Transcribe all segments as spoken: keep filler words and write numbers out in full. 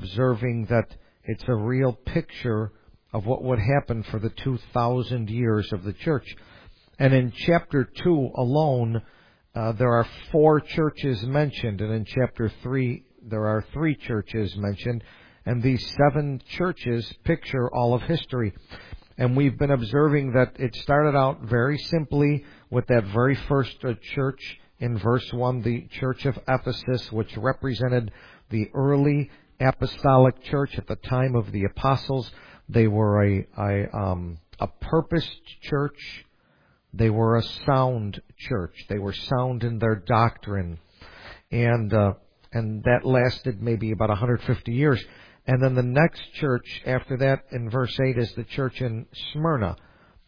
observing that it's a real picture of what would happen for the two thousand years of the church. And in chapter two alone, uh, there are four churches mentioned, and in chapter three, there are three churches mentioned, and these seven churches picture all of history. And we've been observing that it started out very simply with that very first uh, church in verse one, the church of Ephesus, which represented the early apostolic church at the time of the apostles. They were a, a, um, a purposed church. They were a sound church. They were sound in their doctrine. And, uh, and that lasted maybe about one hundred fifty years. And then the next church after that in verse eight is the church in Smyrna.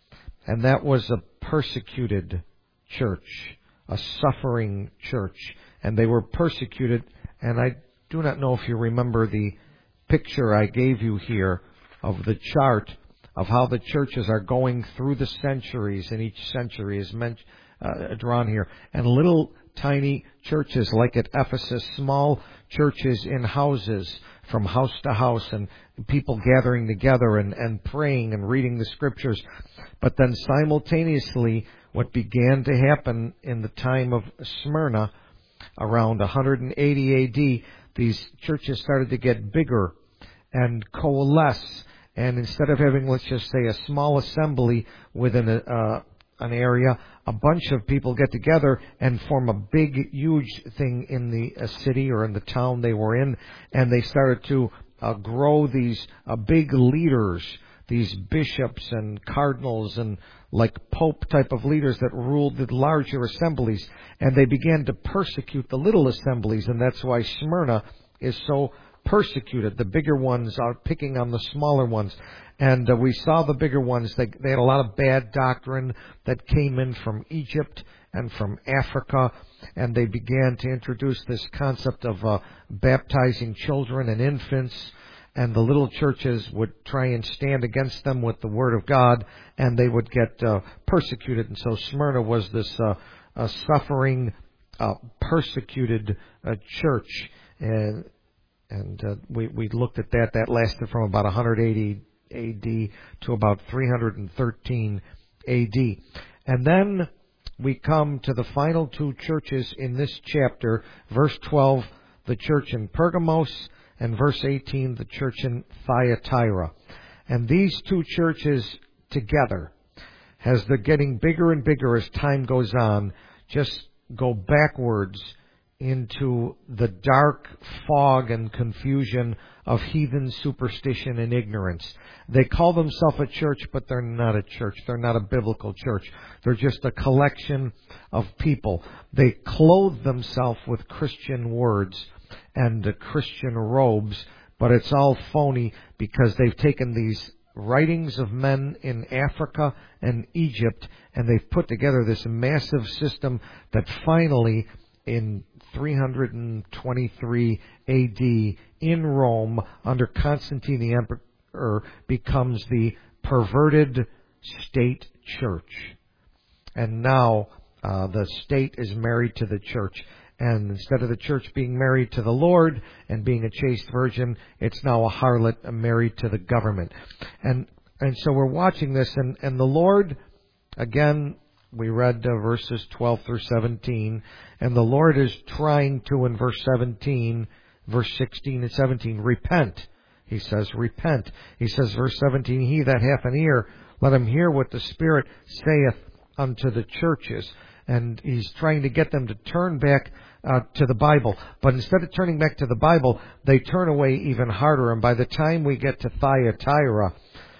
And that was a persecuted church, a suffering church. And they were persecuted. And I do not know if you remember the picture I gave you here of the chart of how the churches are going through the centuries, and each century is meant, uh, drawn here. And little tiny churches like at Ephesus, small churches in houses, from house to house, and people gathering together and, and praying and reading the scriptures. But then simultaneously, what began to happen in the time of Smyrna, around one hundred eighty A D, these churches started to get bigger and coalesce. And instead of having, let's just say, a small assembly within a, uh, an area, a bunch of people get together and form a big, huge thing in the uh, city or in the town they were in. And they started to uh, grow these uh, big leaders, these bishops and cardinals and like pope type of leaders that ruled the larger assemblies. And they began to persecute the little assemblies. And that's why Smyrna is so persecuted. The bigger ones are picking on the smaller ones. And uh, we saw the bigger ones. They, they had a lot of bad doctrine that came in from Egypt and from Africa. And they began to introduce this concept of uh, baptizing children and infants. And the little churches would try and stand against them with the Word of God. And they would get uh, persecuted. And so Smyrna was this uh, uh, suffering, uh, persecuted uh, church. And And uh, we, we looked at that. That lasted from about one hundred eighty A D to about three hundred thirteen A D. And then we come to the final two churches in this chapter. Verse twelve, the church in Pergamos, and verse eighteen, the church in Thyatira. And these two churches together, as they're getting bigger and bigger as time goes on, just go backwards into the dark fog and confusion of heathen superstition and ignorance. They call themselves a church, but they're not a church. They're not a biblical church. They're just a collection of people. They clothe themselves with Christian words and uh, Christian robes, but it's all phony because they've taken these writings of men in Africa and Egypt, and they've put together this massive system that finally, in three hundred twenty-three A D in Rome under Constantine the Emperor, becomes the perverted state church. And now uh, the state is married to the church. And instead of the church being married to the Lord and being a chaste virgin, it's now a harlot married to the government. And and so we're watching this, and, and the Lord, again, we read uh, verses twelve through seventeen, and the Lord is trying to, in verse seventeen, verse sixteen and seventeen, repent. He says, repent. He says, verse seventeen, he that hath an ear, let him hear what the Spirit saith unto the churches. And he's trying to get them to turn back uh, to the Bible. But instead of turning back to the Bible, they turn away even harder. And by the time we get to Thyatira,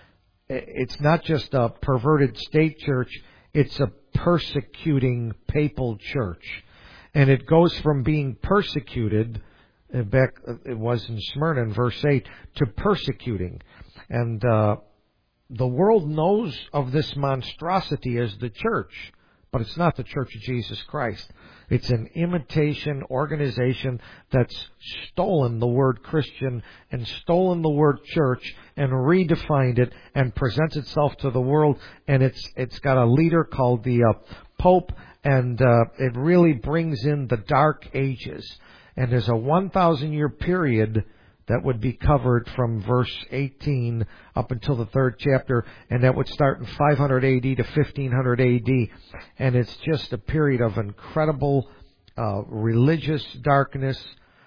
it's not just a perverted state church, it's a persecuting papal church. And it goes from being persecuted, back it was in Smyrna in verse eight, to persecuting. And uh, the world knows of this monstrosity as the church. But it's not the Church of Jesus Christ. It's an imitation organization that's stolen the word Christian and stolen the word church and redefined it and presents itself to the world. And it's it's got a leader called the uh, Pope, and uh, it really brings in the Dark Ages. And there's a one thousand year period that would be covered from verse eighteen up until the third chapter, and that would start in five hundred A D to fifteen hundred A D. And it's just a period of incredible uh, religious darkness,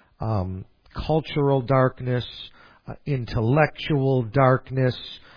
um, cultural darkness, uh, intellectual darkness,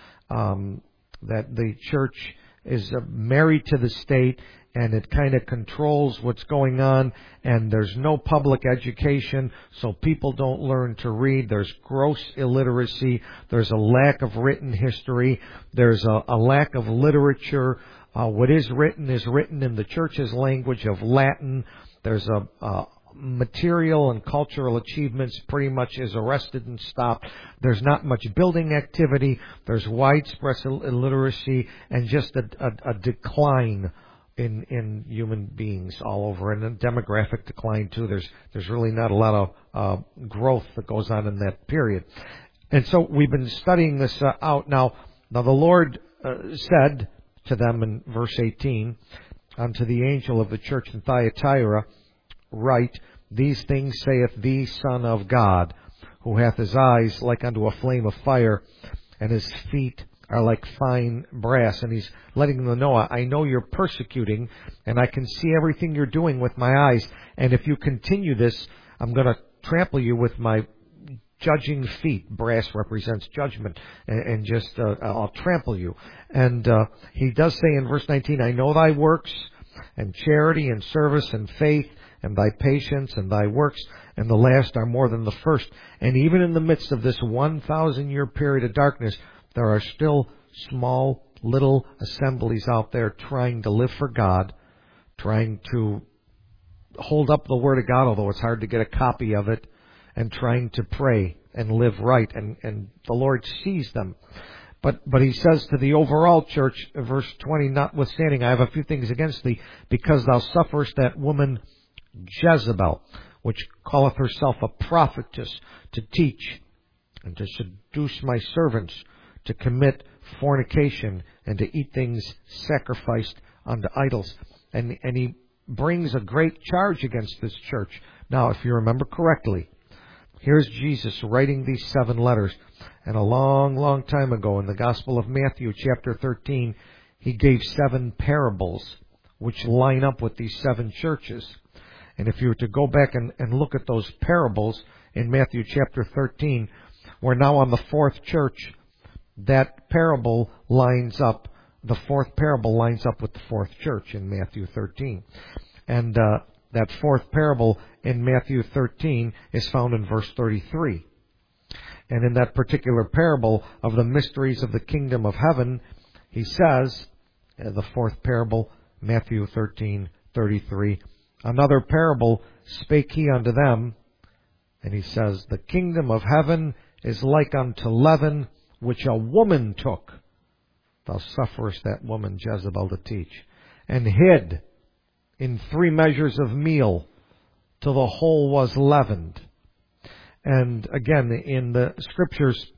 um, that the church is uh, married to the state, and it kind of controls what's going on, and there's no public education, so people don't learn to read. There's gross illiteracy. There's a lack of written history. There's a, a lack of literature. Uh, what is written is written in the church's language of Latin. There's a, a material and cultural achievements pretty much is arrested and stopped. There's not much building activity. There's widespread illiteracy and just a, a, a decline in in human beings all over, and a demographic decline too. There's there's really not a lot of uh, growth that goes on in that period. And so we've been studying this uh, out. Now, now the Lord uh, said to them in verse eighteen, unto the angel of the church in Thyatira, write, these things saith the Son of God, who hath his eyes like unto a flame of fire, and his feet are like fine brass. And he's letting them know, I know you're persecuting, and I can see everything you're doing with my eyes. And if you continue this, I'm going to trample you with my judging feet. Brass represents judgment, and, and just uh, I'll trample you. And uh, he does say in verse nineteen, I know thy works, and charity, and service, and faith, and thy patience, and thy works, and the last are more than the first. And even in the midst of this one thousand year period of darkness, there are still small little assemblies out there trying to live for God, trying to hold up the Word of God, although it's hard to get a copy of it, and trying to pray and live right. And, and the Lord sees them. But but he says to the overall church, verse twenty, notwithstanding, I have a few things against thee, because thou sufferest that woman Jezebel, which calleth herself a prophetess, to teach and to seduce my servants to commit fornication and to eat things sacrificed unto idols. And, and he brings a great charge against this church. Now, if you remember correctly, here's Jesus writing these seven letters. And a long, long time ago in the Gospel of Matthew, chapter thirteen, he gave seven parables which line up with these seven churches. And if you were to go back and, and look at those parables in Matthew chapter thirteen, we're now on the fourth church. That parable lines up, the fourth parable lines up with the fourth church in Matthew thirteen. And uh, that fourth parable in Matthew thirteen is found in verse thirty-three. And in that particular parable of the mysteries of the kingdom of heaven, he says, uh, the fourth parable, Matthew thirteen thirty-three, another parable spake he unto them, and he says, the kingdom of heaven is like unto leaven, which a woman took. Thou sufferest that woman Jezebel to teach, and hid in three measures of meal, till the whole was leavened. And again, in the scriptures,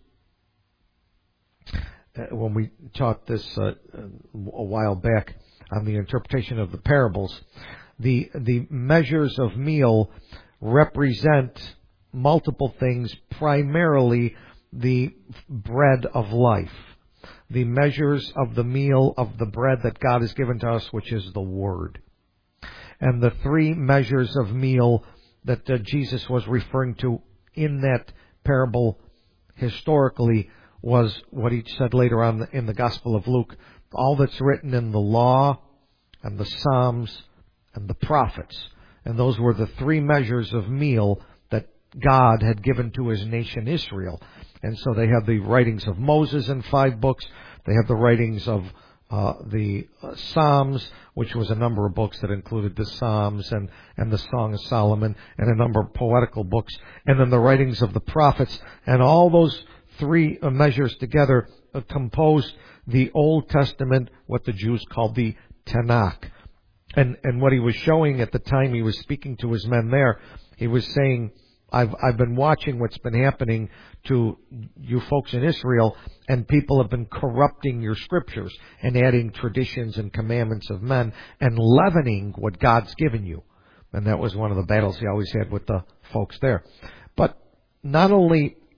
when we taught this uh, a while back on the interpretation of the parables, the the measures of meal represent multiple things, primarily the bread of life. The measures of the meal of the bread that God has given to us, which is the Word. And the three measures of meal that uh, Jesus was referring to in that parable historically was what he said later on in the Gospel of Luke. All that's written in the law and the Psalms and the prophets. And those were the three measures of meal that God had given to his nation Israel. And so they have the writings of Moses in five books. They have the writings of uh, the uh, Psalms, which was a number of books that included the Psalms and, and the Song of Solomon, and a number of poetical books. And then the writings of the prophets. And all those three uh, measures together uh, composed the Old Testament, what the Jews called the Tanakh. And, and what he was showing at the time he was speaking to his men there, he was saying, I've, I've been watching what's been happening to you folks in Israel, and people have been corrupting your scriptures and adding traditions and commandments of men and leavening what God's given you. And that was one of the battles he always had with the folks there. But not only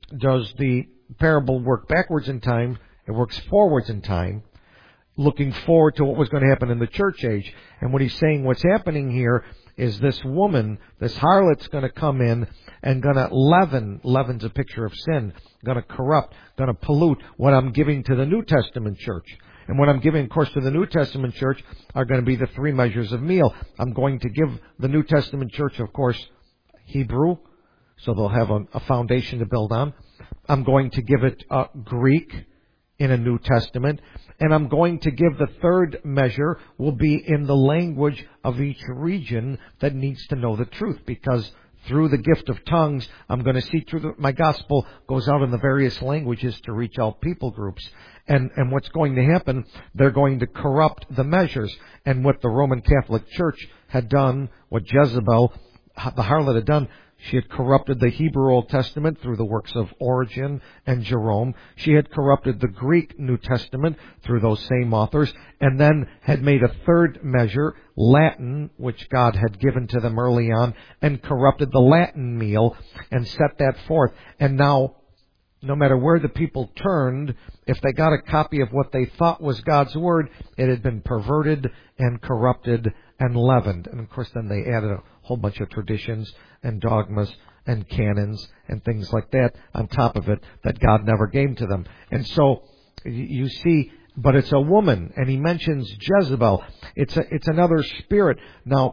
does the parable work backwards in time. It works forwards in time, looking forward to what was going to happen in the church age. And what he's saying, what's happening here is this woman, this harlot's going to come in and going to leaven, leaven's a picture of sin, going to corrupt, going to pollute what I'm giving to the New Testament church. And what I'm giving, of course, to the New Testament church are going to be the three measures of meal. I'm going to give the New Testament church, of course, Hebrew, so they'll have a, a foundation to build on. I'm going to give it uh, Greek in a New Testament. And I'm going to give the third measure will be in the language of each region that needs to know the truth, because through the gift of tongues, I'm going to see through the, my gospel goes out in the various languages to reach out people groups. And, and what's going to happen, they're going to corrupt the measures. And what the Roman Catholic Church had done, what Jezebel, the harlot had done, she had corrupted the Hebrew Old Testament through the works of Origen and Jerome. She had corrupted the Greek New Testament through those same authors, and then had made a third measure, Latin, which God had given to them early on, and corrupted the Latin meal and set that forth. And now, no matter where the people turned, if they got a copy of what they thought was God's Word, it had been perverted and corrupted and leavened. And of course then they added a whole bunch of traditions and dogmas and canons and things like that on top of it that God never gave to them. And so you see, but it's a woman, and he mentions Jezebel. It's a, it's another spirit. Now,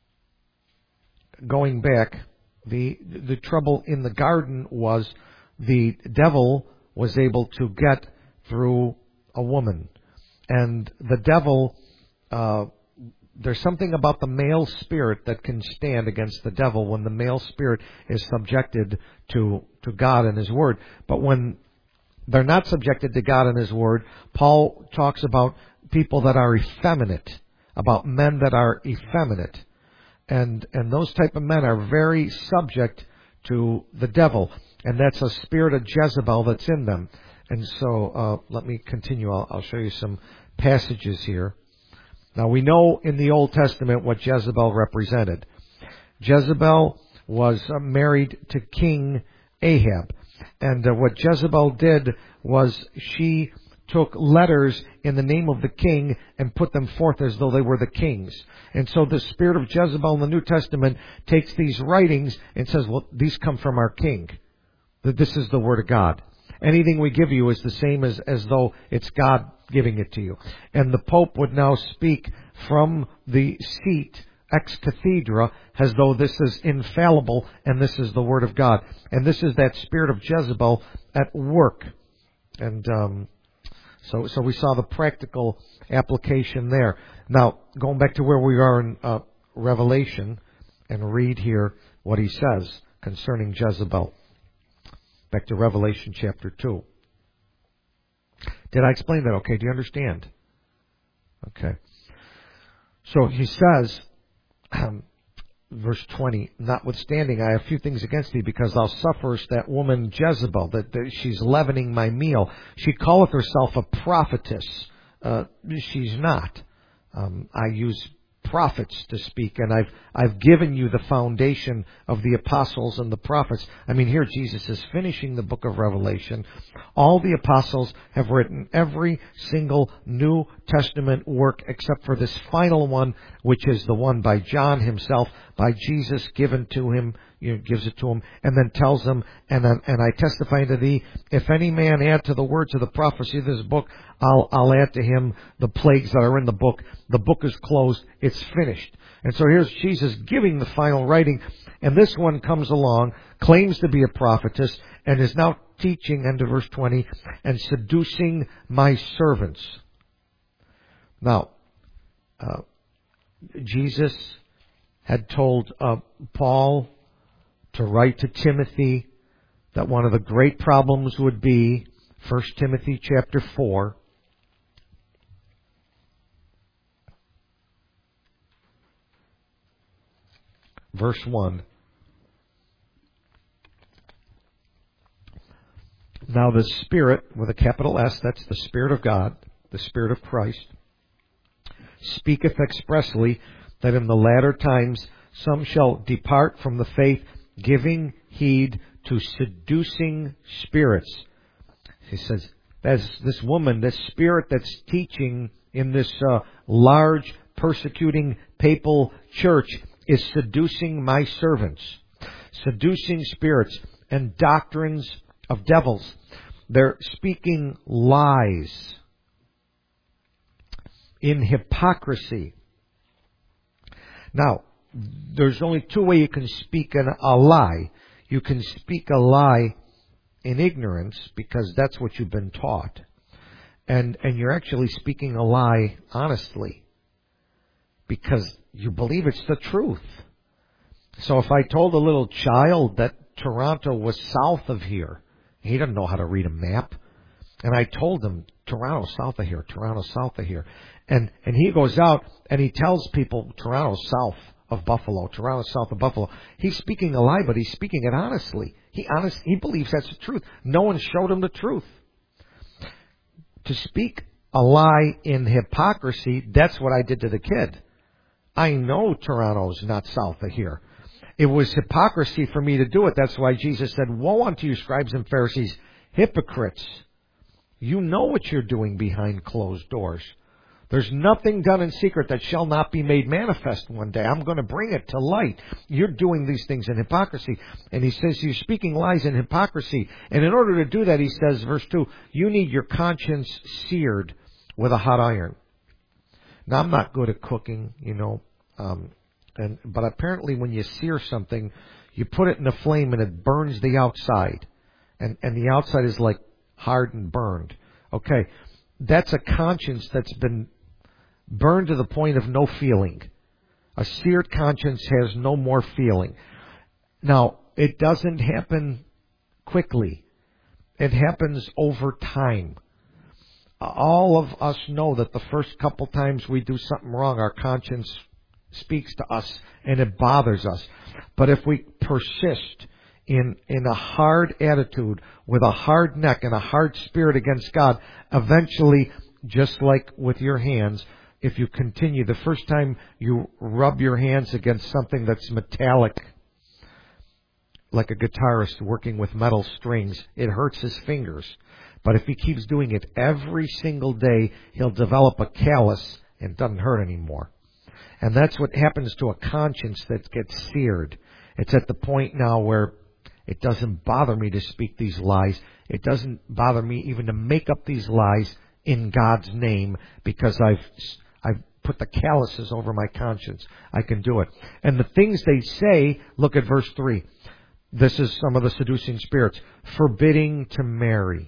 going back, the the trouble in the garden was the devil was able to get through a woman. And the devil, uh, there's something about the male spirit that can stand against the devil when the male spirit is subjected to, to God and His Word. But when they're not subjected to God and His Word, Paul talks about people that are effeminate, about men that are effeminate. And, and those type of men are very subject to the devil. And that's a spirit of Jezebel that's in them. And so, uh, let me continue. I'll, I'll show you some passages here. Now, we know in the Old Testament what Jezebel represented. Jezebel was uh, married to King Ahab. And uh, what Jezebel did was she took letters in the name of the king and put them forth as though they were the king's. And so the spirit of Jezebel in the New Testament takes these writings and says, well, these come from our king. That this is the Word of God. Anything we give you is the same as, as though it's God giving it to you. And the Pope would now speak from the seat ex cathedra as though this is infallible and this is the Word of God. And this is that spirit of Jezebel at work. And um, so, so we saw the practical application there. Now, going back to where we are in uh, Revelation, and read here what he says concerning Jezebel. Back to Revelation chapter two. Did I explain that okay? Do you understand? Okay. So he says, um, verse twenty, notwithstanding, I have few things against thee, because thou sufferest that woman Jezebel, that, that she's leavening my meal. She calleth herself a prophetess. Uh, she's not. Um, I use prophets to speak, and I've I've given you the foundation of the apostles and the prophets. I mean, here Jesus is finishing the book of Revelation. All the apostles have written every single New Testament work except for this final one, which is the one by John himself, by Jesus given to him, you know, gives it to him, and then tells them, and and I testify unto thee, if any man add to the words of the prophecy of this book, I'll I'll add to him the plagues that are in the book. The book is closed. It's finished. And so here's Jesus giving the final writing, and this one comes along, claims to be a prophetess, and is now teaching, end of verse twenty, and seducing my servants. Now, uh, Jesus had told uh, Paul to write to Timothy that one of the great problems would be, First Timothy chapter four, verse one. Now the Spirit, with a capital S, that's the Spirit of God, the Spirit of Christ, speaketh expressly that in the latter times some shall depart from the faith, giving heed to seducing spirits. He says, that's this woman, this spirit that's teaching in this uh, large, persecuting papal church is seducing my servants. Seducing spirits and doctrines of devils. They're speaking lies in hypocrisy. Now, there's only two ways you can speak an, a lie. You can speak a lie in ignorance because that's what you've been taught. And and you're actually speaking a lie honestly because you believe it's the truth. So if I told a little child that Toronto was south of here, he doesn't know how to read a map, and I told him Toronto south of here, Toronto south of here, and and he goes out and he tells people Toronto south of Buffalo, Toronto south of Buffalo. He's speaking a lie, but he's speaking it honestly. He honest, he believes that's the truth. No one showed him the truth. To speak a lie in hypocrisy, that's what I did to the kid. I know Toronto's not south of here. It was hypocrisy for me to do it. That's why Jesus said, "Woe unto you, scribes and Pharisees, hypocrites. You know what you're doing behind closed doors. There's nothing done in secret that shall not be made manifest one day. I'm going to bring it to light. You're doing these things in hypocrisy." And he says you're speaking lies in hypocrisy. And in order to do that, he says, verse two, you need your conscience seared with a hot iron. Now, I'm not good at cooking, you know, um, and but apparently when you sear something, you put it in a flame and it burns the outside. And, and the outside is like hard and burned. Okay, that's a conscience that's been burned to the point of no feeling. A seared conscience has no more feeling. Now, it doesn't happen quickly. It happens over time. All of us know that the first couple times we do something wrong, our conscience speaks to us and it bothers us. But if we persist in in a hard attitude, with a hard neck and a hard spirit against God, eventually, just like with your hands, if you continue, the first time you rub your hands against something that's metallic, like a guitarist working with metal strings, it hurts his fingers. But if he keeps doing it every single day, he'll develop a callus and it doesn't hurt anymore. And that's what happens to a conscience that gets seared. It's at the point now where it doesn't bother me to speak these lies. It doesn't bother me even to make up these lies in God's name because I've I've put the calluses over my conscience. I can do it. And the things they say, look at verse three. This is some of the seducing spirits. Forbidding to marry.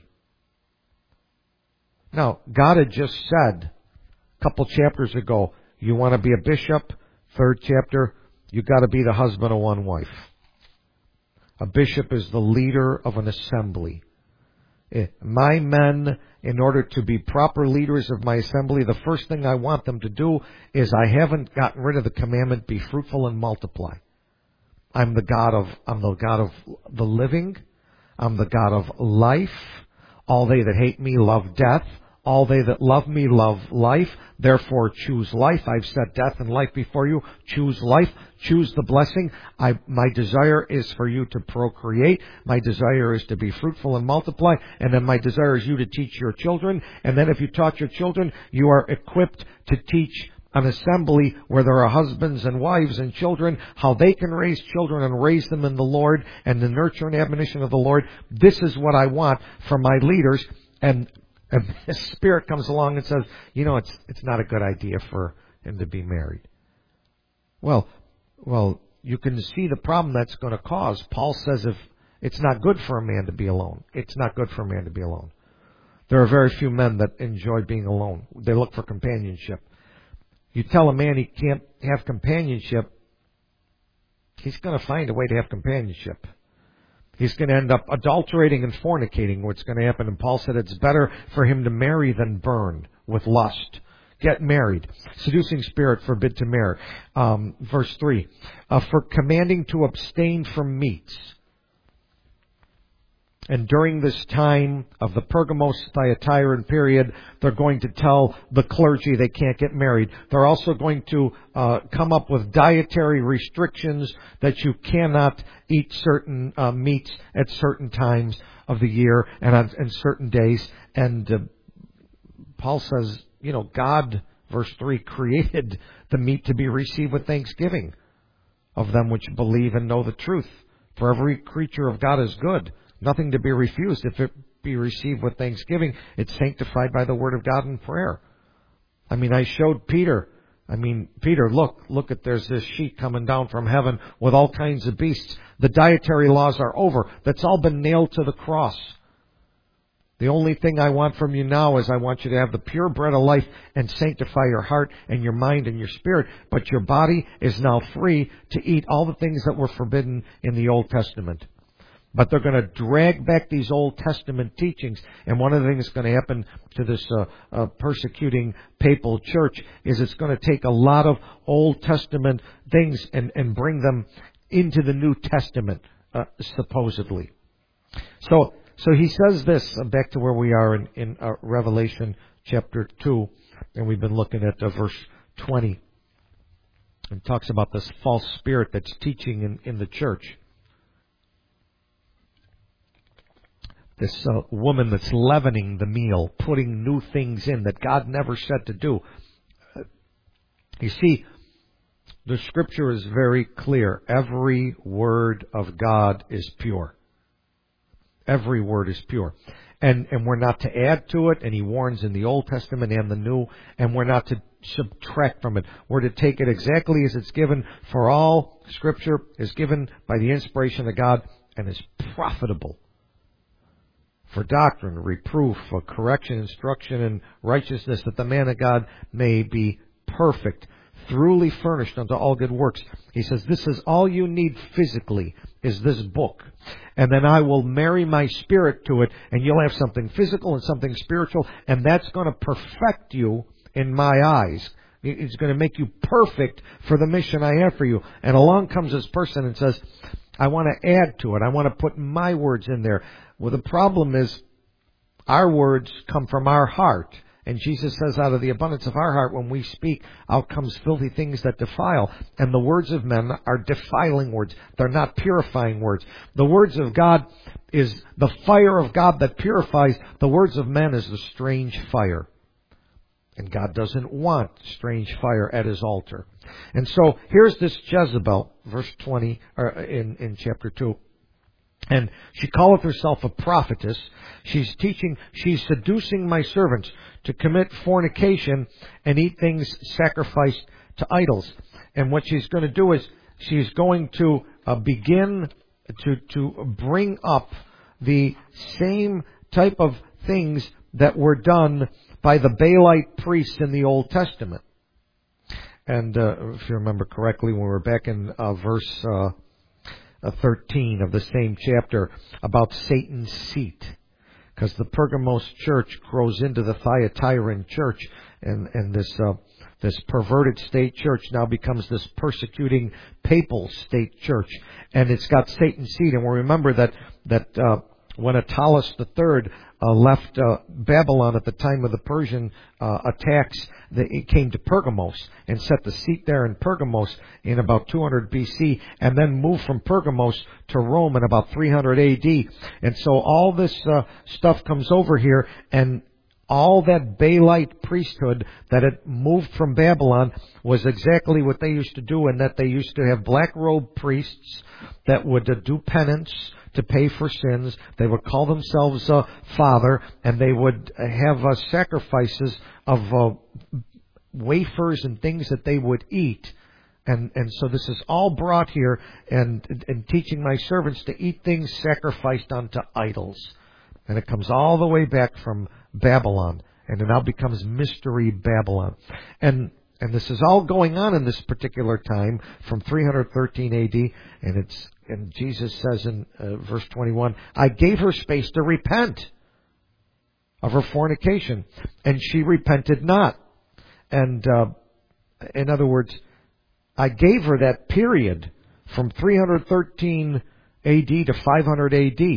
Now, God had just said a couple chapters ago, you want to be a bishop? Third chapter, you got to be the husband of one wife. A bishop is the leader of an assembly. My men, in order to be proper leaders of my assembly, the first thing I want them to do is I haven't gotten rid of the commandment, be fruitful and multiply. I'm the God of, I'm the God of the living. I'm the God of life. All they that hate me love death. All they that love me love life. Therefore choose life. I've set death and life before you. Choose life. Choose the blessing. I, my desire is for you to procreate. My desire is to be fruitful and multiply. And then my desire is you to teach your children. And then if you taught your children, you are equipped to teach an assembly where there are husbands and wives and children, how they can raise children and raise them in the Lord and the nurture and admonition of the Lord. This is what I want from my leaders. And And the Spirit comes along and says, you know, it's it's not a good idea for him to be married. Well, well, you can see the problem that's going to cause. Paul says if it's not good for a man to be alone. It's not good for a man to be alone. There are very few men that enjoy being alone. They look for companionship. You tell a man he can't have companionship, he's going to find a way to have companionship. He's going to end up adulterating and fornicating, what's going to happen. And Paul said it's better for him to marry than burn with lust. Get married. Seducing spirit, forbid to marry. Um, verse three. Uh, for commanding to abstain from meats. And during this time of the Pergamos Thyatiran period, they're going to tell the clergy they can't get married. They're also going to uh, come up with dietary restrictions that you cannot eat certain uh, meats at certain times of the year and on and certain days. And uh, Paul says, you know, God, verse three, created the meat to be received with thanksgiving of them which believe and know the truth. For every creature of God is good, nothing to be refused. If it be received with thanksgiving, it's sanctified by the word of God in prayer. I mean, I showed Peter. I mean, Peter, look, look at, there's this sheet coming down from heaven with all kinds of beasts. The dietary laws are over. That's all been nailed to the cross. The only thing I want from you now is I want you to have the pure bread of life and sanctify your heart and your mind and your spirit. But your body is now free to eat all the things that were forbidden in the Old Testament. But they're going to drag back these Old Testament teachings. And one of the things that's going to happen to this uh, uh, persecuting papal church is it's going to take a lot of Old Testament things and, and bring them into the New Testament, uh, supposedly. So so he says this, uh, back to where we are in, in uh, Revelation chapter two. And we've been looking at uh, verse twenty. And talks about this false spirit that's teaching in, in the church. This uh, woman that's leavening the meal, putting new things in that God never said to do. Uh, you see, the Scripture is very clear. Every word of God is pure. Every word is pure. And and we're not to add to it, and he warns in the Old Testament and the New, and we're not to subtract from it. We're to take it exactly as it's given, for all Scripture is given by the inspiration of God and is profitable for doctrine, reproof, for correction, instruction, and righteousness, that the man of God may be perfect, thoroughly furnished unto all good works. He says, this is all you need physically, is this book. And then I will marry my spirit to it, and you'll have something physical and something spiritual, and that's going to perfect you in my eyes. It's going to make you perfect for the mission I have for you. And along comes this person and says, I want to add to it. I want to put my words in there. Well, the problem is our words come from our heart. And Jesus says, out of the abundance of our heart, when we speak, out comes filthy things that defile. And the words of men are defiling words. They're not purifying words. The words of God is the fire of God that purifies. The words of men is the strange fire. And God doesn't want strange fire at his altar. And so here's this Jezebel, verse twenty, or in, in chapter two. And she calleth herself a prophetess. She's teaching, she's seducing my servants to commit fornication and eat things sacrificed to idols. And what she's going to do is she's going to uh, begin to, to bring up the same type of things that were done by the Baalite priests in the Old Testament. And uh, if you remember correctly, when we were back in uh, verse uh, thirteen of the same chapter about Satan's seat, because the Pergamos church grows into the Thyatiran church, and and this uh, this perverted state church now becomes this persecuting papal state church, and it's got Satan's seat. And we remember that that uh, when Attalus the Third uh, left uh, Babylon at the time of the Persian uh, attacks, the, it came to Pergamos and set the seat there in Pergamos in about two hundred B C, and then moved from Pergamos to Rome in about three hundred A D. And so all this uh, stuff comes over here, and all that Baalite priesthood that had moved from Babylon was exactly what they used to do, and that they used to have black robe priests that would uh, do penance to pay for sins. They would call themselves uh, Father, and they would have uh, sacrifices of uh, wafers and things that they would eat. And and so this is all brought here, and, and teaching my servants to eat things sacrificed unto idols. And it comes all the way back from Babylon, and it now becomes Mystery Babylon. And and this is all going on in this particular time from three hundred thirteen A D, and it's and Jesus says in uh, verse twenty-one, I gave her space to repent of her fornication, and she repented not. And uh, in other words, I gave her that period from three hundred thirteen A D to five hundred A D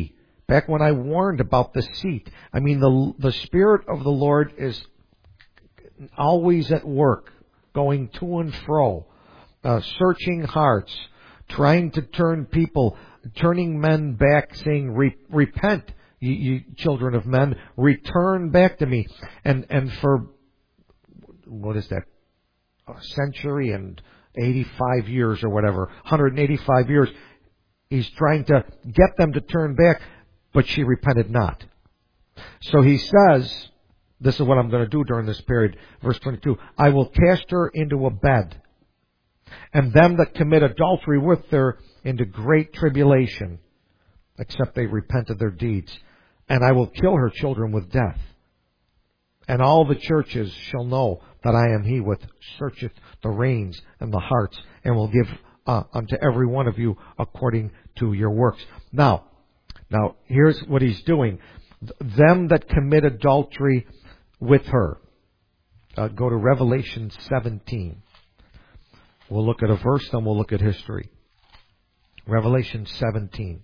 Back when I warned about the seat. I mean, the the Spirit of the Lord is always at work, going to and fro, uh, searching hearts, trying to turn people, turning men back, saying, Re- repent, you, you children of men, return back to me. And and for, what is that, a century and eighty-five years or whatever, one hundred eighty-five years, he's trying to get them to turn back, but she repented not. So he says, this is what I'm going to do during this period. Verse twenty-two, I will cast her into a bed, and them that commit adultery with her into great tribulation, except they repent of their deeds. And I will kill her children with death. And all the churches shall know that I am he which searcheth the reins and the hearts, and will give uh, unto every one of you according to your works. Now, now here's what he's doing. Them that commit adultery with her. Uh, go to Revelation seventeen. We'll look at a verse, then we'll look at history. Revelation seventeen.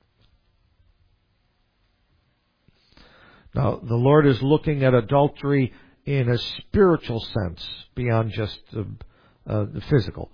Now, the Lord is looking at adultery in a spiritual sense, beyond just uh, uh, the physical.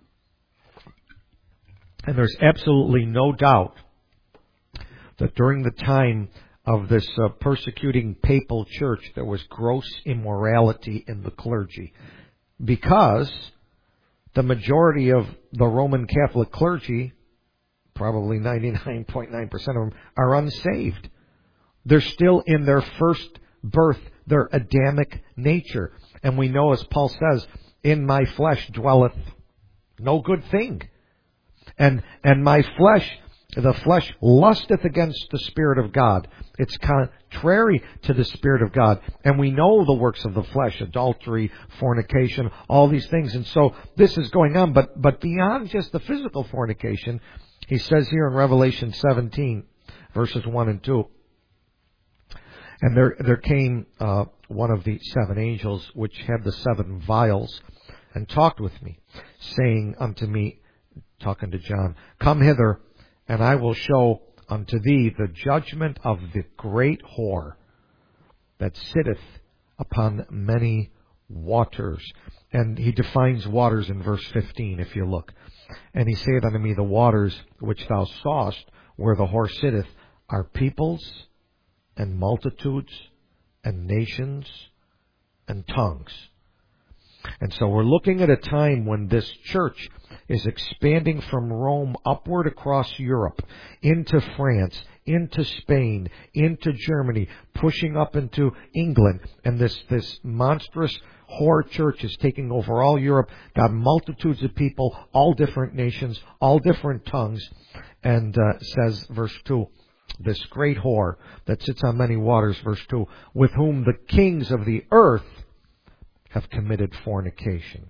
And there's absolutely no doubt that during the time of this uh, persecuting papal church, there was gross immorality in the clergy, because the majority of the Roman Catholic clergy, probably ninety-nine point nine percent of them, are unsaved. They're still in their first birth, their Adamic nature. And we know, as Paul says, in my flesh dwelleth no good thing. And and my flesh, the flesh lusteth against the Spirit of God. It's contrary to the Spirit of God. And we know the works of the flesh, adultery, fornication, all these things. And so this is going on. But, but beyond just the physical fornication, he says here in Revelation seventeen, verses one and two, and there there came uh, one of the seven angels, which had the seven vials, and talked with me, saying unto me, talking to John, come hither, and I will show unto thee the judgment of the great whore that sitteth upon many waters. And he defines waters in verse fifteen, if you look. And he saith unto me, the waters which thou sawest, where the whore sitteth, are peoples, and multitudes, and nations, and tongues. And so we're looking at a time when this church is expanding from Rome upward across Europe, into France, into Spain, into Germany, pushing up into England. And this, this monstrous whore church is taking over all Europe, got multitudes of people, all different nations, all different tongues. And uh, says, verse two, this great whore that sits on many waters, verse two, with whom the kings of the earth have committed fornication.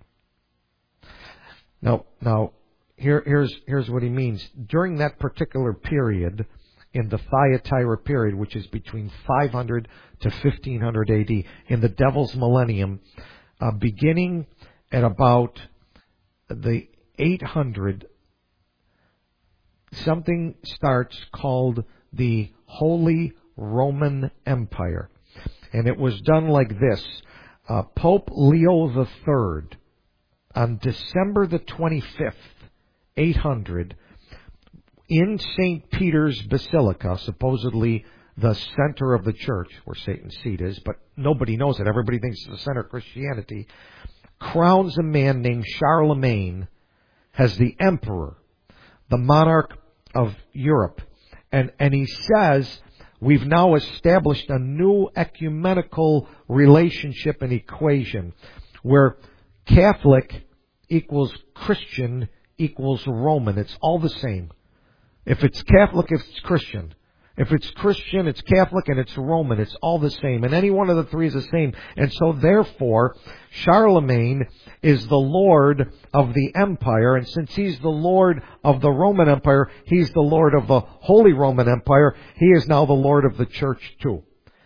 Now, now, here, here's, here's what he means. During that particular period, in the Thyatira period, which is between five hundred to fifteen hundred A D, in the devil's millennium, uh, beginning at about the eight hundred, something starts called the Holy Roman Empire. And it was done like this. Uh, Pope Leo the Third, on December the twenty-fifth, eight hundred, in Saint Peter's Basilica, supposedly the center of the church, where Satan's seat is, but nobody knows it. Everybody thinks it's the center of Christianity, crowns a man named Charlemagne as the emperor, the monarch of Europe. And, and he says, we've now established a new ecumenical relationship and equation where Catholic equals Christian equals Roman. It's all the same. If it's Catholic, it's Christian. If it's Christian, it's Catholic, and it's Roman. It's all the same. And any one of the three is the same. And so therefore, Charlemagne is the Lord of the Empire. And since he's the Lord of the Roman Empire, he's the Lord of the Holy Roman Empire. He is now the Lord of the Church too.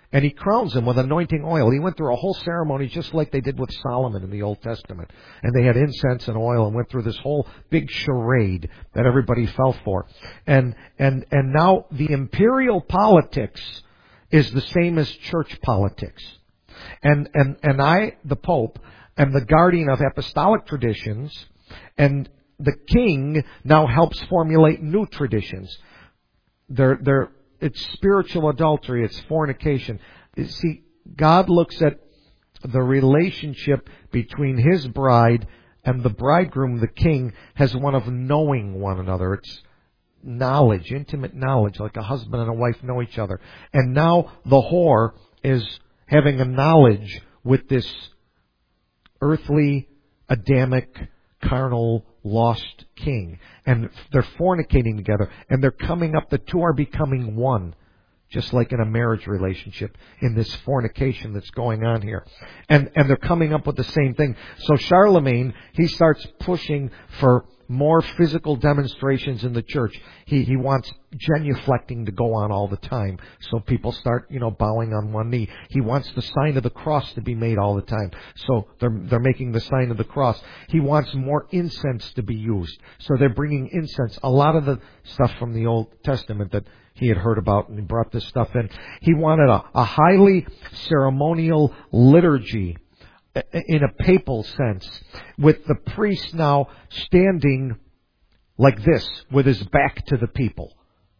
And he crowns him with anointing oil. He went through a whole ceremony just like they did with Solomon in the Old Testament. And they had incense and oil and went through this whole big charade that everybody fell for. And, and, and now the imperial politics is the same as church politics. And, and, and I, the Pope, am the guardian of apostolic traditions, and the king now helps formulate new traditions. They're, they're, it's spiritual adultery, it's fornication. You see, God looks at the relationship between His bride and the bridegroom, the king, as one of knowing one another. It's knowledge, intimate knowledge, like a husband and a wife know each other. And now the whore is having a knowledge with this earthly, Adamic, carnal, lost king. And they're fornicating together. And they're coming up, the two are becoming one. Just like in a marriage relationship, in this fornication that's going on here. And, and they're coming up with the same thing. So Charlemagne, he starts pushing for more physical demonstrations in the church. He, he wants genuflecting to go on all the time. So people start, you know, bowing on one knee. He wants the sign of the cross to be made all the time. So they're, they're making the sign of the cross. He wants more incense to be used. So they're bringing incense. A lot of the stuff from the Old Testament that he had heard about, and he brought this stuff in. He wanted a, a highly ceremonial liturgy in a papal sense, with the priest now standing like this, with his back to the people.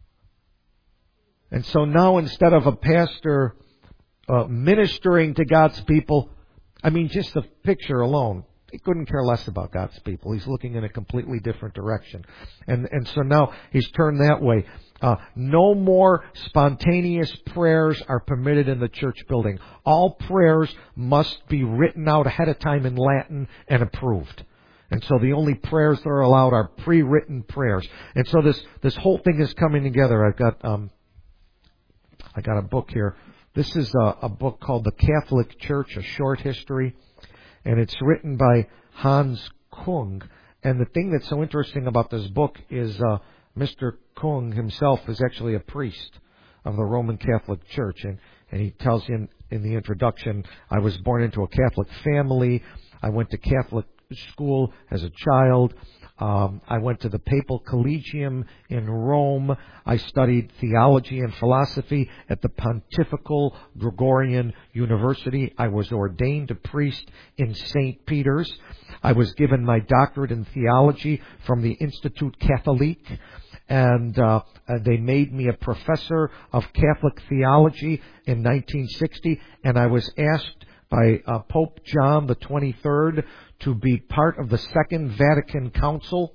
And so now, instead of a pastor uh, ministering to God's people, I mean, just the picture alone, he couldn't care less about God's people. He's looking in a completely different direction. And and so now he's turned that way. Uh, no more spontaneous prayers are permitted in the church building. All prayers must be written out ahead of time in Latin and approved. And so the only prayers that are allowed are pre-written prayers. And so this, this whole thing is coming together. I've got, um, I got a book here. This is a, a book called The Catholic Church, A Short History. And it's written by Hans Kung. And the thing that's so interesting about this book is, uh, Mister Kung himself is actually a priest of the Roman Catholic Church. And, and he tells you in, in the introduction, I was born into a Catholic family. I went to Catholic school as a child. Um, I went to the Papal Collegium in Rome. I studied theology and philosophy at the Pontifical Gregorian University. I was ordained a priest in Saint Peter's. I was given my doctorate in theology from the Institut Catholique. And uh, they made me a professor of Catholic theology in nineteen sixty. And I was asked by uh, Pope John the twenty-third to be part of the Second Vatican Council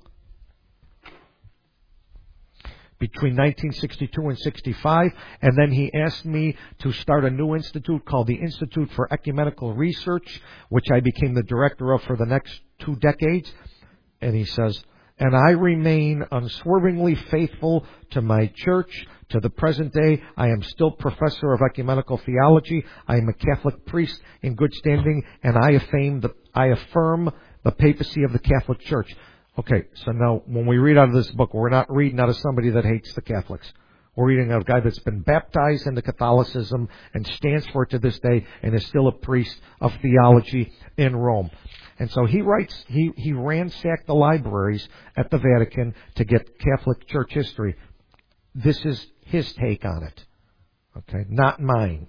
between nineteen sixty-two and sixty-five. And then he asked me to start a new institute called the Institute for Ecumenical Research, which I became the director of for the next two decades. And he says, and I remain unswervingly faithful to my church. To the present day, I am still professor of ecumenical theology. I am a Catholic priest in good standing, and I affirm the, I affirm the papacy of the Catholic Church. Okay, so now when we read out of this book, we're not reading out of somebody that hates the Catholics. We're reading out of a guy that's been baptized into Catholicism and stands for it to this day and is still a priest of theology in Rome. And so he writes, he, he ransacked the libraries at the Vatican to get Catholic Church history. This is his take on it. Okay, not mine.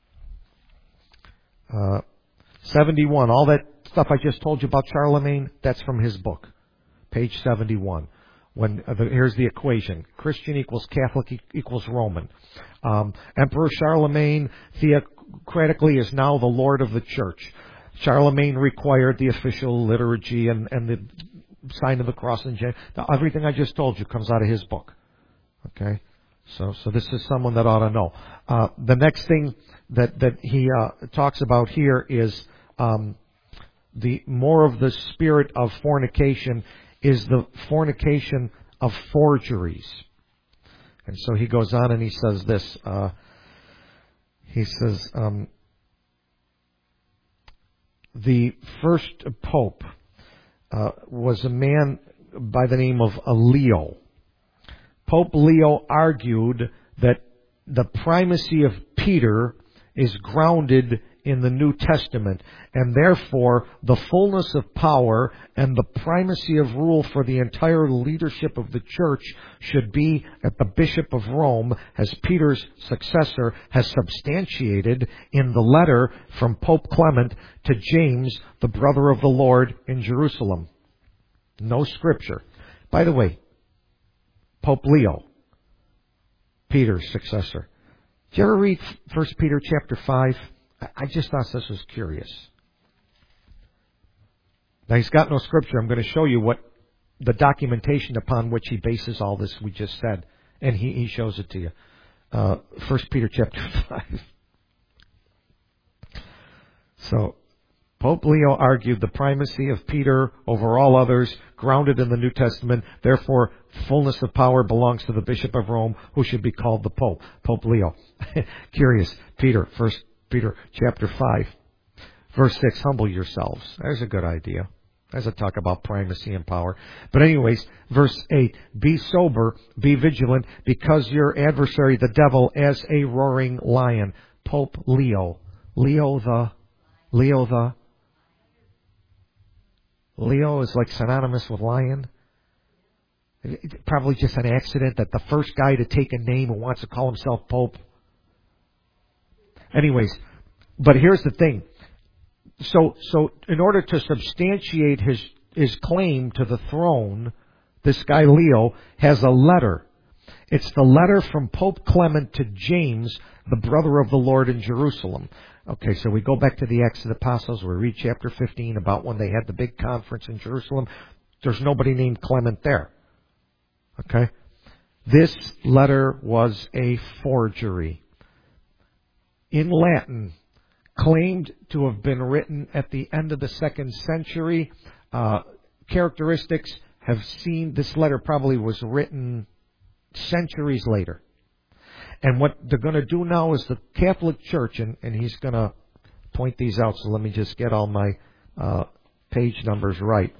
Uh, seventy-one, all that stuff I just told you about Charlemagne, that's from his book. Page seventy-one. When uh, the, here's the equation. Christian equals Catholic e- equals Roman. Um, Emperor Charlemagne theocratically is now the Lord of the Church. Charlemagne required the official liturgy and, and the sign of the cross and everything I just told you comes out of his book. Okay, so so this is someone that ought to know. Uh, the next thing that that he uh, talks about here is um, the more of the spirit of fornication is the fornication of forgeries. And so he goes on and he says this. Uh, he says. Um, The first pope uh, was a man by the name of Leo. Pope Leo argued that the primacy of Peter is grounded in the New Testament, and therefore the fullness of power and the primacy of rule for the entire leadership of the church should be at the Bishop of Rome, as Peter's successor has substantiated in the letter from Pope Clement to James, the brother of the Lord, in Jerusalem. No scripture. By the way, Pope Leo, Peter's successor. Did you ever read First Peter chapter five? I just thought this was curious. Now, he's got no scripture. I'm going to show you what the documentation upon which he bases all this we just said. And he, he shows it to you. Uh, First Peter chapter five. So, Pope Leo argued the primacy of Peter over all others, grounded in the New Testament. Therefore, fullness of power belongs to the Bishop of Rome, who should be called the Pope. Pope Leo. Curious. Peter, First Peter chapter five, verse six, humble yourselves. There's a good idea. There's a talk about primacy and power. But anyways, verse eight, be sober, be vigilant, because your adversary, the devil, as a roaring lion. Pope Leo. Leo the, Leo the, Leo is like synonymous with lion. Probably just an accident that the first guy to take a name who wants to call himself Pope. Anyways, but here's the thing. So, so in order to substantiate his, his claim to the throne, this guy Leo has a letter. It's the letter from Pope Clement to James, the brother of the Lord, in Jerusalem. Okay, so we go back to the Acts of the Apostles. We read chapter fifteen about when they had the big conference in Jerusalem. There's nobody named Clement there. Okay? This letter was a forgery. In Latin, claimed to have been written at the end of the second century. Uh, characteristics have seen this letter probably was written centuries later. And what they're going to do now is the Catholic Church, and, and he's going to point these out, so let me just get all my uh, page numbers right.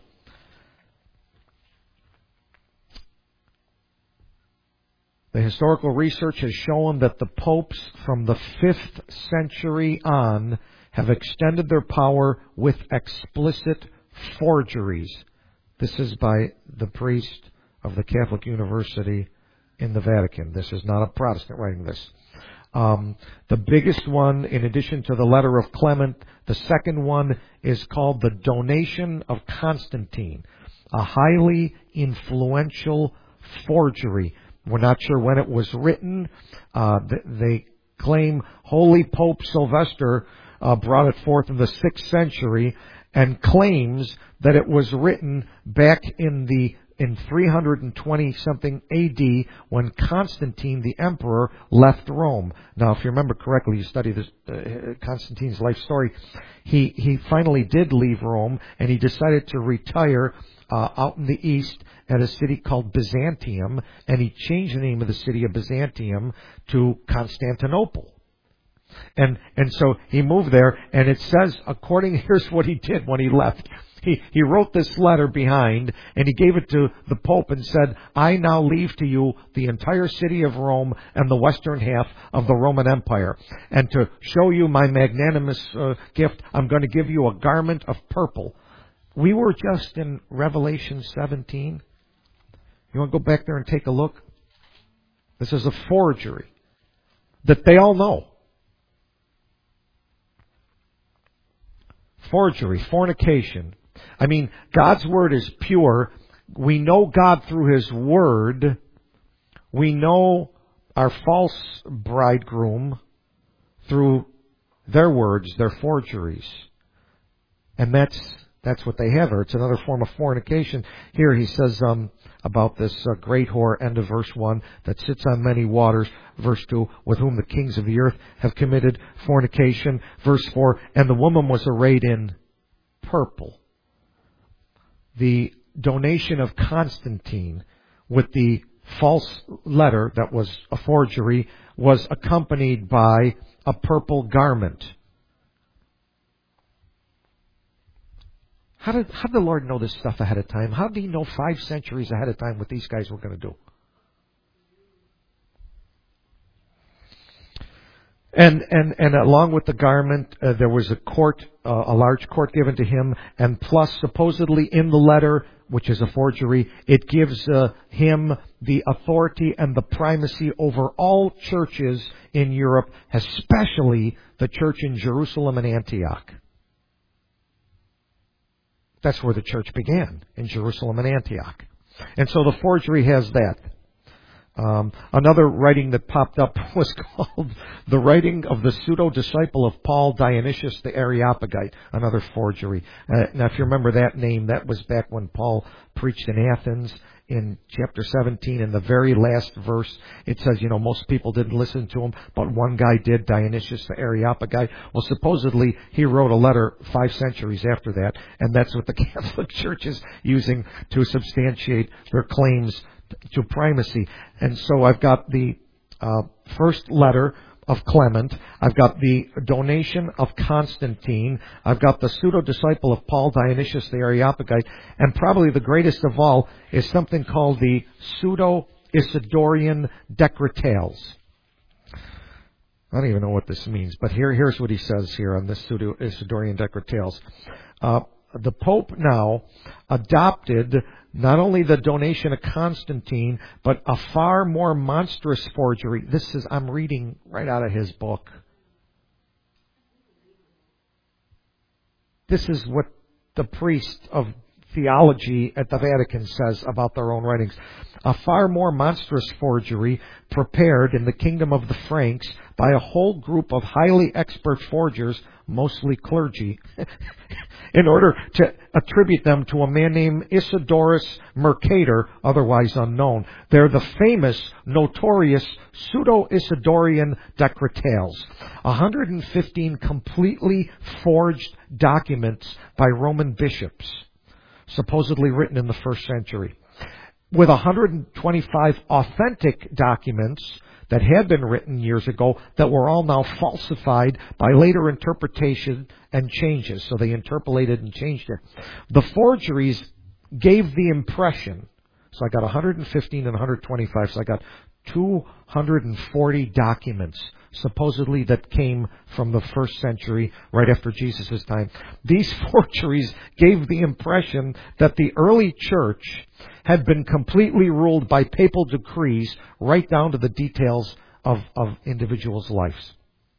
The historical research has shown that the popes from the fifth century on have extended their power with explicit forgeries. This is by the priest of the Catholic University in the Vatican. This is not a Protestant writing this. Um, the biggest one, in addition to the letter of Clement, the second one is called the Donation of Constantine, a highly influential forgery. We're not sure when it was written. Uh, they claim Holy Pope Sylvester uh, brought it forth in the sixth century, and claims that it was written back in the in three twenty something A D when Constantine the emperor left Rome. Now, if you remember correctly, you study this uh, Constantine's life story. He he finally did leave Rome, and he decided to retire Uh, out in the east at a city called Byzantium, and he changed the name of the city of Byzantium to Constantinople. And and so he moved there, and it says, according, here's what he did when he left. He, he wrote this letter behind, and he gave it to the Pope and said, I now leave to you the entire city of Rome and the western half of the Roman Empire. And to show you my magnanimous uh, gift, I'm going to give you a garment of purple. We were just in Revelation seventeen. You want to go back there and take a look? This is a forgery that they all know. Forgery, fornication. I mean, God's Word is pure. We know God through His Word. We know our false bridegroom through their words, their forgeries. And that's That's what they have here. It's another form of fornication. Here he says um, about this uh, great whore, end of verse one, that sits on many waters. Verse two, with whom the kings of the earth have committed fornication. Verse four, and the woman was arrayed in purple. The donation of Constantine with the false letter that was a forgery was accompanied by a purple garment. How did, how did the Lord know this stuff ahead of time? How did He know five centuries ahead of time what these guys were going to do? And, and, and along with the garment, uh, there was a court, uh, a large court given to him, and plus supposedly in the letter, which is a forgery, it gives uh, him the authority and the primacy over all churches in Europe, especially the church in Jerusalem and Antioch. That's where the church began, in Jerusalem and Antioch. And so the forgery has that. Um, another writing that popped up was called The Writing of the Pseudo-Disciple of Paul, Dionysius the Areopagite, another forgery. Uh, now, if you remember that name, that was back when Paul preached in Athens in chapter seventeen. In the very last verse, it says, you know, most people didn't listen to him, but one guy did, Dionysius the Areopagite. Well, supposedly, he wrote a letter five centuries after that, and that's what the Catholic Church is using to substantiate their claims to primacy. And so I've got the uh, first letter of Clement. I've got the donation of Constantine. I've got the pseudo-disciple of Paul, Dionysius the Areopagite. And probably the greatest of all is something called the Pseudo-Isidorian Decretals. I don't even know what this means, but here, here's what he says here on this Pseudo-Isidorian Decretals. Uh, the Pope now adopted not only the donation of Constantine, but a far more monstrous forgery. This is, I'm reading right out of his book. This is what the priest of theology at the Vatican says about their own writings. A far more monstrous forgery prepared in the kingdom of the Franks by a whole group of highly expert forgers, mostly clergy, in order to attribute them to a man named Isidorus Mercator, otherwise unknown. They're the famous, notorious Pseudo-Isidorian Decretals. one hundred fifteen completely forged documents by Roman bishops, supposedly written in the first century, with one hundred twenty-five authentic documents that had been written years ago that were all now falsified by later interpretation and changes. So they interpolated and changed it. The forgeries gave the impression, so I got one hundred fifteen and one hundred twenty-five, so I got two hundred forty documents supposedly that came from the first century, right after Jesus' time. These forgeries gave the impression that the early church had been completely ruled by papal decrees right down to the details of, of individuals' lives.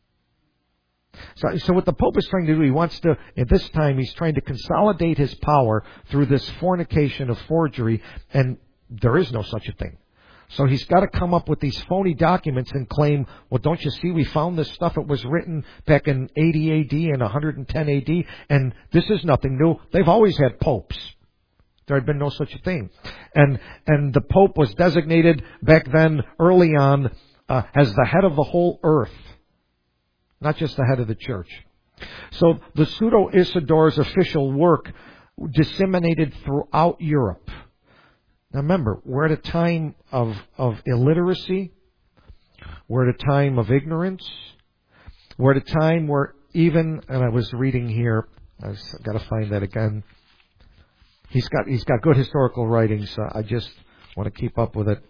So, so what the Pope is trying to do, he wants to, at this time, he's trying to consolidate his power through this fornication of forgery, and there is no such a thing. So he's got to come up with these phony documents and claim, well, don't you see, we found this stuff. It was written back in eighty A D and one hundred ten A D, and this is nothing new. They've always had popes. There had been no such a thing. And and the Pope was designated back then, early on, uh, as the head of the whole earth, not just the head of the church. So the Pseudo-Isidor's official work disseminated throughout Europe. Now remember, we're at a time of, of illiteracy. We're at a time of ignorance. We're at a time where even, and I was reading here, I've got to find that again. He's got he's got good historical writings. So I just want to keep up with it.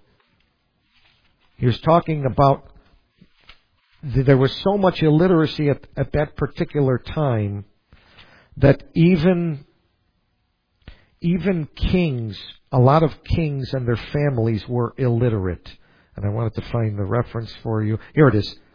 He was talking about the, there was so much illiteracy at, at that particular time that even even kings, a lot of kings and their families were illiterate. And I wanted to find the reference for you. Here it is.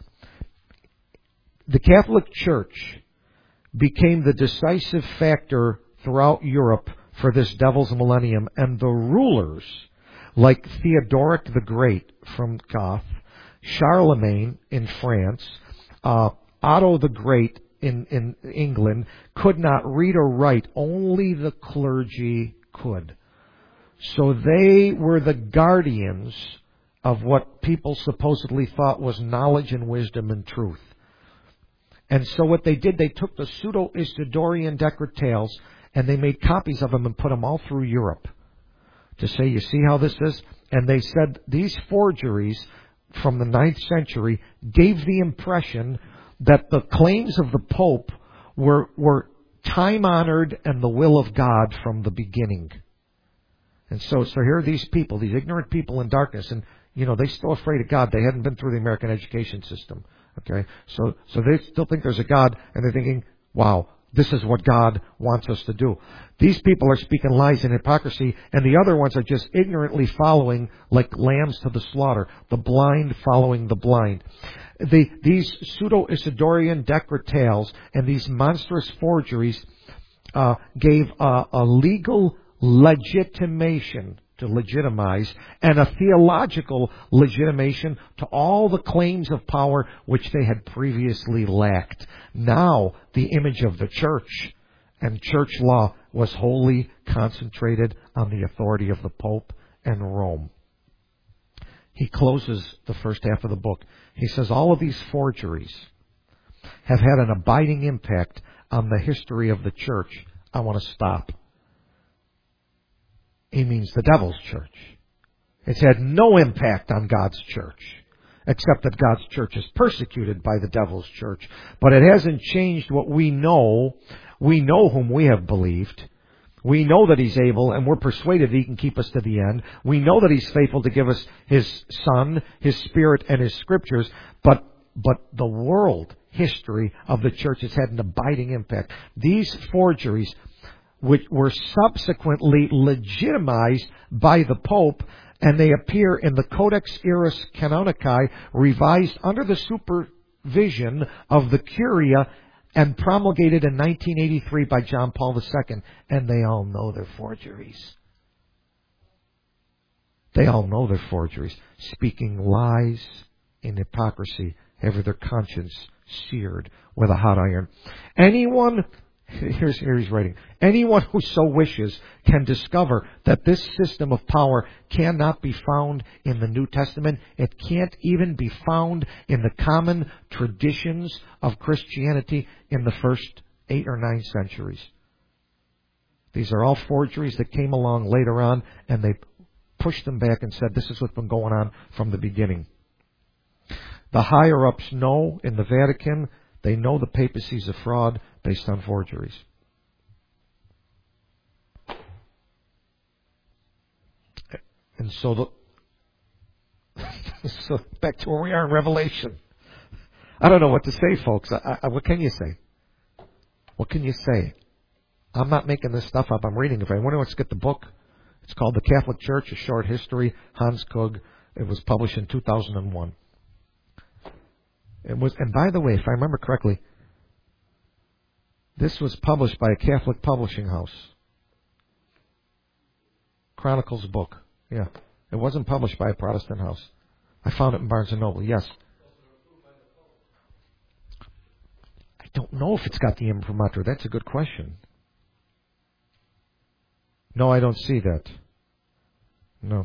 The Catholic Church became the decisive factor throughout Europe for this devil's millennium, and the rulers like Theodoric the Great from Goth, Charlemagne in France, uh, Otto the Great in, in England could not read or write. Only the clergy could. So they were the guardians of what people supposedly thought was knowledge and wisdom and truth. And so what they did, they took the Pseudo-Isidorian Decretals and they made copies of them and put them all through Europe to say, you see how this is? And they said these forgeries from the ninth century gave the impression that the claims of the Pope were, were time-honored and the will of God from the beginning. And so, so here are these people, these ignorant people in darkness, and, you know, they're still afraid of God. They hadn't been through the American education system. Okay? So, so they still think there's a God, and they're thinking, wow, this is what God wants us to do. These people are speaking lies and hypocrisy, and the other ones are just ignorantly following like lambs to the slaughter, the blind following the blind. The, these pseudo-Isidorian decretals and these monstrous forgeries uh, gave a, a legal legitimation to legitimize and a theological legitimation to all the claims of power which they had previously lacked. Now the image of the church and church law was wholly concentrated on the authority of the Pope and Rome. He closes the first half of the book. He says all of these forgeries have had an abiding impact on the history of the church. I want to stop. He means the devil's church. It's had no impact on God's church, except that God's church is persecuted by the devil's church. But it hasn't changed what we know. We know whom we have believed. We know that He's able, and we're persuaded that He can keep us to the end. We know that He's faithful to give us His Son, His Spirit, and His Scriptures. But, but the world history of the church has had an abiding impact. These forgeries, which were subsequently legitimized by the Pope, and they appear in the Codex Iuris Canonici, revised under the supervision of the Curia and promulgated in nineteen eighty-three by John Paul the Second. And they all know they're forgeries. They all know they're forgeries. Speaking lies in hypocrisy, have their conscience seared with a hot iron. Anyone Here's, here he's writing. Anyone who so wishes can discover that this system of power cannot be found in the New Testament. It can't even be found in the common traditions of Christianity in the first eight or nine centuries. These are all forgeries that came along later on, and they pushed them back and said, this is what's been going on from the beginning. The higher-ups know in the Vatican, they know the papacy's a fraud based on forgeries. And so, the, so back to where we are in Revelation. I don't know what to say, folks. I, I, what can you say? What can you say? I'm not making this stuff up. I'm reading. If anyone wants to get the book, it's called The Catholic Church, A Short History, Hans Kug. It was published in two thousand one. It was, and by the way, if I remember correctly, this was published by a Catholic publishing house. Chronicles book. Yeah. It wasn't published by a Protestant house. I found it in Barnes and Noble. Yes. I don't know if it's got the imprimatur. That's a good question. No, I don't see that. No.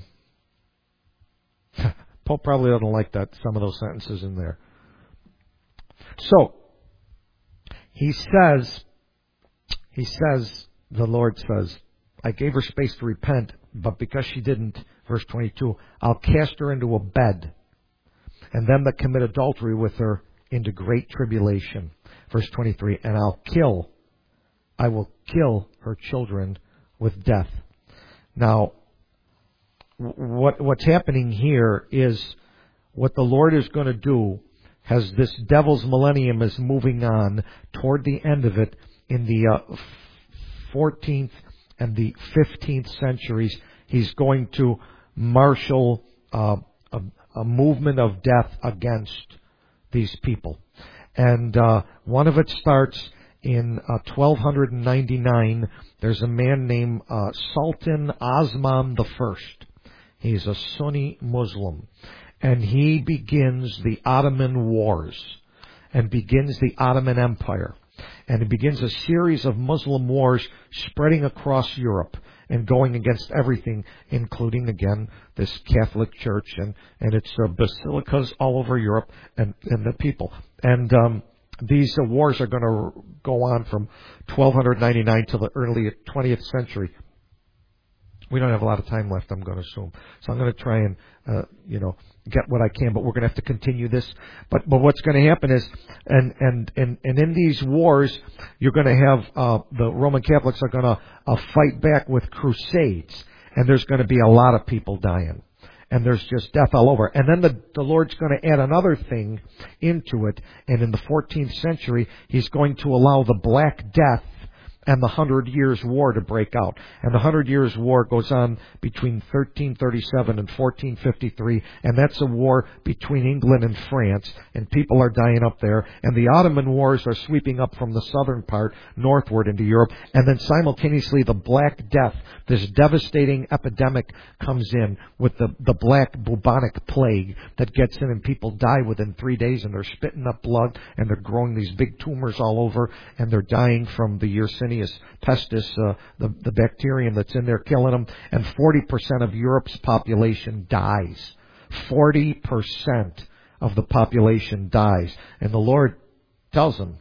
Pope probably doesn't like that, some of those sentences in there. So, he says, he says, the Lord says, I gave her space to repent, but because she didn't, verse twenty-two, I'll cast her into a bed, and them that commit adultery with her into great tribulation. Verse twenty-three, and I'll kill, I will kill her children with death. Now, what what's happening here is what the Lord is going to do as this devil's millennium is moving on toward the end of it in the uh, fourteenth and the fifteenth centuries. He's going to marshal uh, a, a movement of death against these people. And uh, one of it starts in uh, twelve ninety-nine. There's a man named uh, Sultan Osman the First. He's a Sunni Muslim. And he begins the Ottoman Wars and begins the Ottoman Empire. And he begins a series of Muslim wars spreading across Europe and going against everything, including, again, this Catholic Church and, and its uh, basilicas all over Europe and, and the people. And um, these uh, wars are going to go on from twelve ninety-nine to the early twentieth century. We don't have a lot of time left, I'm going to assume. So I'm going to try and, uh, you know, get what I can, but we're going to have to continue this. But but what's going to happen is, and and and, and in these wars, you're going to have, uh, the Roman Catholics are going to uh, fight back with crusades. And there's going to be a lot of people dying. and there's just death all over. And then the, the Lord's going to add another thing into it, and in the fourteenth century, He's going to allow the Black Death and the Hundred Years' War to break out. And the Hundred Years' War goes on between thirteen thirty-seven and fourteen fifty-three, and that's a war between England and France, and people are dying up there. And the Ottoman Wars are sweeping up from the southern part northward into Europe. And then simultaneously the Black Death, this devastating epidemic, comes in with the, the black bubonic plague that gets in, and people die within three days, and they're spitting up blood, and they're growing these big tumors all over, and they're dying from the Yersinia pestis, uh, the, the bacterium that's in there killing them, and forty percent of Europe's population dies. forty percent of the population dies. And the Lord tells them.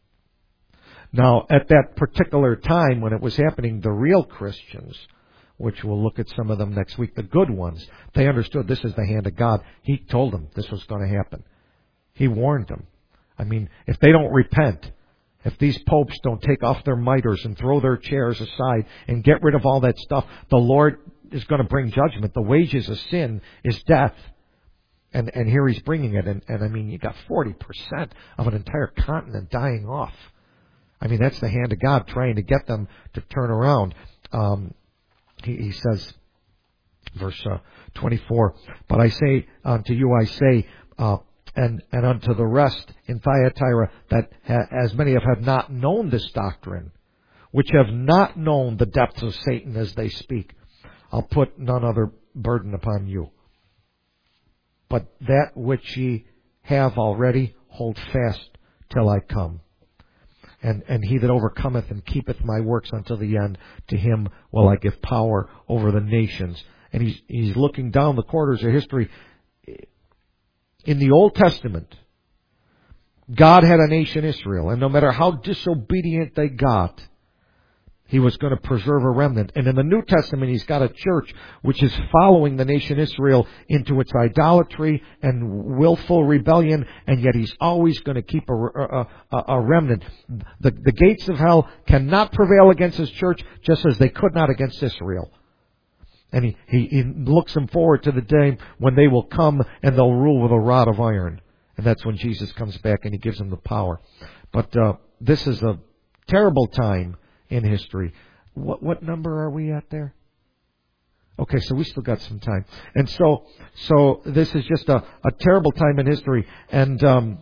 Now, at that particular time when it was happening, the real Christians, which we'll look at some of them next week, the good ones, they understood this is the hand of God. He told them this was going to happen. He warned them. I mean, if they don't repent, if these popes don't take off their mitres and throw their chairs aside and get rid of all that stuff, the Lord is going to bring judgment. The wages of sin is death. And and here He's bringing it. And, and I mean, you got forty percent of an entire continent dying off. I mean, that's the hand of God trying to get them to turn around. Um, he, he says, verse uh, twenty-four, but I say unto you, I say, uh, And, and unto the rest in Thyatira, that ha, as many of have not known this doctrine, which have not known the depths of Satan as they speak, I'll put none other burden upon you. But that which ye have already, hold fast till I come. And, and he that overcometh and keepeth my works until the end, to him will I give power over the nations. And he's, he's looking down the corridors of history. In the Old Testament, God had a nation, Israel, and no matter how disobedient they got, He was going to preserve a remnant. And in the New Testament, He's got a church which is following the nation Israel into its idolatry and willful rebellion, and yet He's always going to keep a, a, a, a remnant. The, the gates of hell cannot prevail against His church, just as they could not against Israel. And he, he, he looks them forward to the day when they will come and they'll rule with a rod of iron. And that's when Jesus comes back and He gives them the power. But uh, this is a terrible time in history. What, what number are we at there? Okay, so we still got some time. And so so this is just a, a terrible time in history. And um,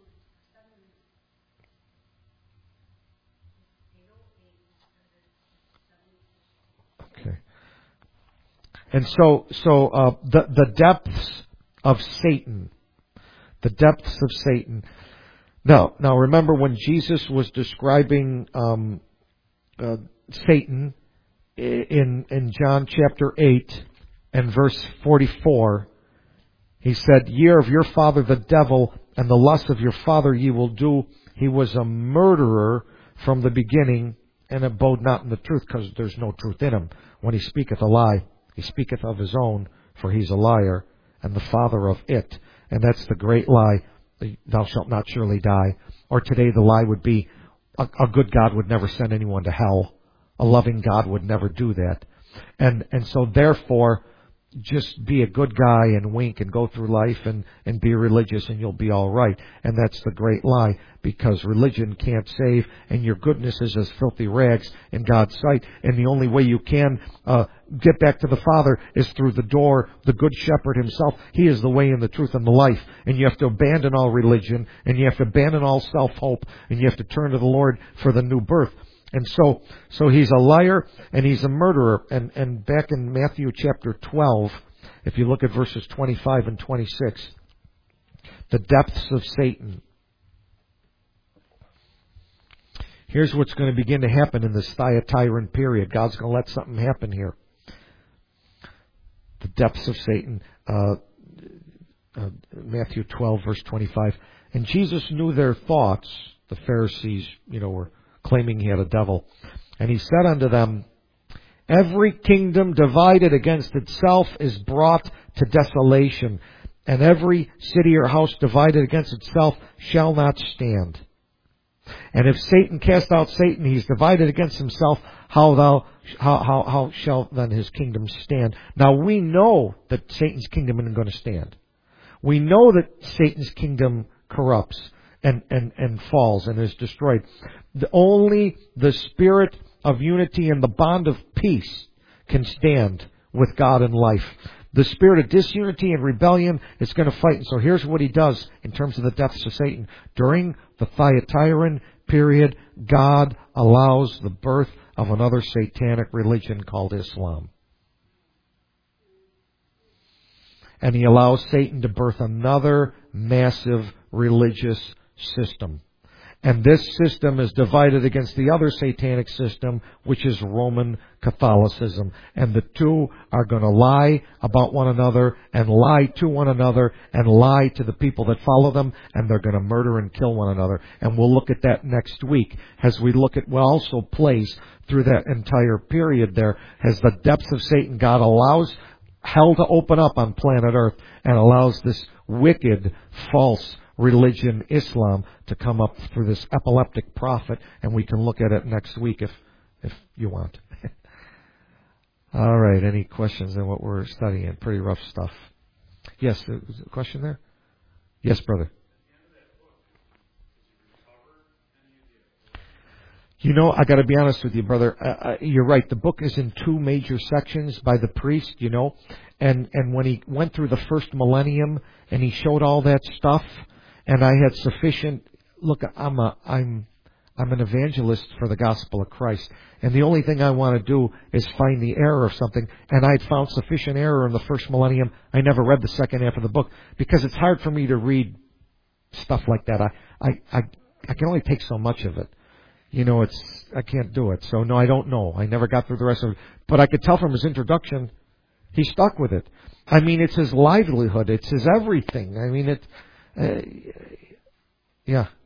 okay. And so, so uh, the the depths of Satan, the depths of Satan. Now, now remember when Jesus was describing um, uh, Satan in in John chapter eight and verse forty-four, He said, "Ye are of your father the devil, and the lust of your father ye will do. He was a murderer from the beginning, and abode not in the truth, because there's no truth in him. When he speaketh a lie, he speaketh of his own, for he's a liar, and the father of it." And that's the great lie, thou shalt not surely die. Or today the lie would be, a, a good God would never send anyone to hell. A loving God would never do that. And and so therefore, just be a good guy and wink and go through life and, and be religious and you'll be all right. And that's the great lie, because religion can't save, and your goodness is as filthy rags in God's sight. And the only way you can uh, get back to the Father is through the door, the Good Shepherd Himself. He is the way and the truth and the life. And you have to abandon all religion, and you have to abandon all self-hope, and you have to turn to the Lord for the new birth. And so, so he's a liar and he's a murderer. And, and back in Matthew chapter twelve, if you look at verses twenty-five and twenty-six, the depths of Satan. Here's what's going to begin to happen in this Thyatiran period. God's going to let something happen here. The depths of Satan. Uh, uh, Matthew twelve, verse twenty-five. And Jesus knew their thoughts. The Pharisees, you know, were claiming he had a devil. And he said unto them, every kingdom divided against itself is brought to desolation, and every city or house divided against itself shall not stand. And if Satan cast out Satan, he's divided against himself. How thou, how, how, how shall then his kingdom stand? Now we know that Satan's kingdom isn't going to stand. We know that Satan's kingdom corrupts and, and, and falls and is destroyed. The, only the spirit of unity and the bond of peace can stand with God in life. The spirit of disunity and rebellion is going to fight. And so here's what he does in terms of the deaths of Satan. During the Thyatiran period, God allows the birth of another satanic religion called Islam. And he allows Satan to birth another massive religious system. And this system is divided against the other satanic system, which is Roman Catholicism. And the two are going to lie about one another and lie to one another and lie to the people that follow them, and they're going to murder and kill one another. And we'll look at that next week as we look at what also plays through that entire period there. As the depths of Satan, God allows hell to open up on planet Earth and allows this wicked, false religion, Islam, to come up through this epileptic prophet, and we can look at it next week if if you want. All right, any questions on what we're studying? Pretty rough stuff. Yes, there was a question there? Yes, brother. You know, I got to be honest with you, brother. Uh, you're right. The book is in two major sections by the priest, you know, and and when he went through the first millennium and he showed all that stuff, and I had sufficient. Look, I'm a I'm I'm an evangelist for the gospel of Christ, and the only thing I want to do is find the error of something. And I'd found sufficient error in the first millennium. I never read the second half of the book because it's hard for me to read stuff like that. I I I, I can only take so much of it. You know, it's I can't do it. So no, I don't know. I never got through the rest of it. But I could tell from his introduction, he stuck with it. I mean, it's his livelihood. It's his everything. I mean, it. Uh, yeah.